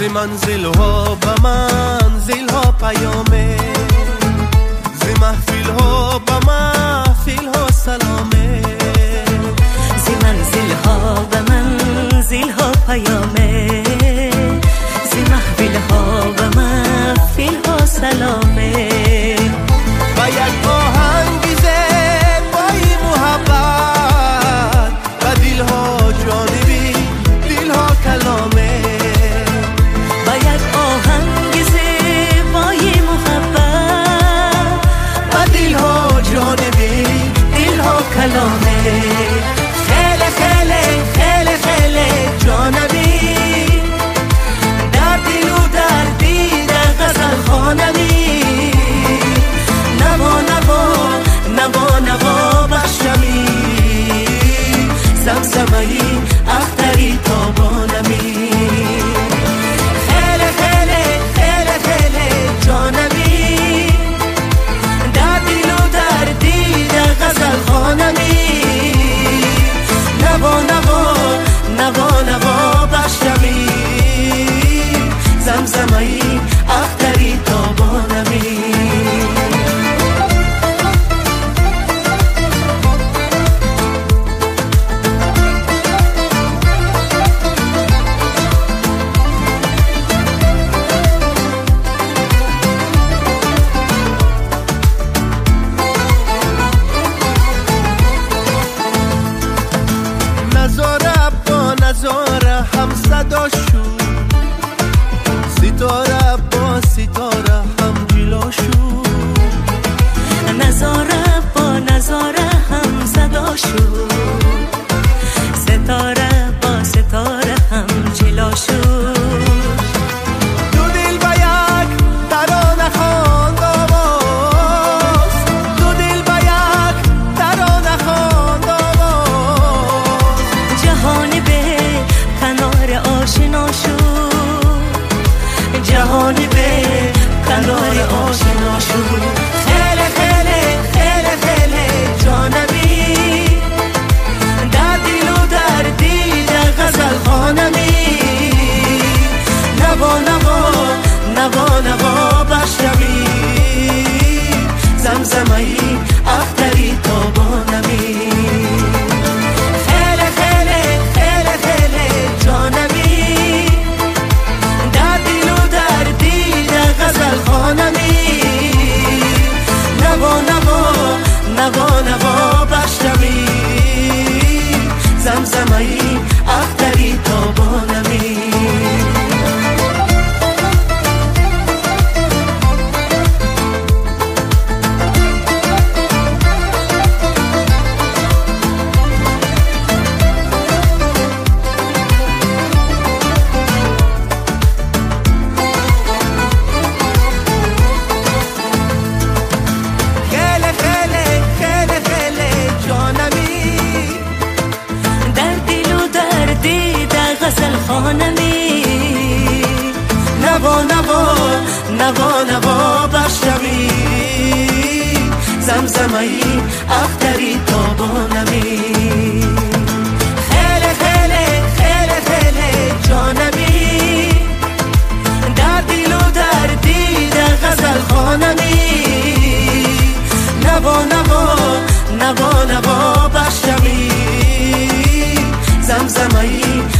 زی منزل ها به منزل ها پیامه، زی محفل ها به محفل ها سلامه، زی منزل ها به منزل ها پیامه، زی محفل ها به محفل ها سلامه. و یک آهنگ زیبای محبت و دل ها جانبی دل ها کلامه، و یک آهنگ زیبای محبت و دل ها جانبی دل ها کلامه. خیلی خیلی خیلی خیلی جانبی در دل و در دیده غزل خوانمی، نوا نوا نوا نوا بخشمی، زمزمه‌ای اختری تابانمی. خیلی خیلی خیلی خیلی جانبی در دل و در دیده غزل خوانمی، نوا نوا نوا نوا بخشمی، زمزمه‌ای اختری تابانمی. نظاره با نظاره هم صدا شد، ستاره با ستاره هم جلا شد، نظاره با نظاره هم صدا شد، ستاره با ستاره هم جلا شد. دو دل با یک ترانه خواند آواز، دو دل با یک ترانه خواند آواز. جهان به کنار آشنا شد، جهان به کنار آشنا شد. خیلی خیلی خیلی خیلی جانبی در دل و در دیده غزل خوانمی، نوا نوا نوا نوا بخشمی، زمزمه‌ای اختری تابانمی. خیلی خیلی خیلی خیلی جانبی در دل و در دیده غزل خوانمی، نوا نوا نوا نوا بخشمی، زمزمه‌ای اختری تابانمی. خیلی خیلی خیلی خیلی جانمی در دل و در دیده غزل خوانمی، نوا نوا نوا نوا بخشمی، زمزمه‌ای اختری تابانمی. خیلی خیلی خیلی خیلی جانمی در دل و در دیده غزل خوانمی، نوا نوا نوا نوا بخشمی، زمزمه‌ای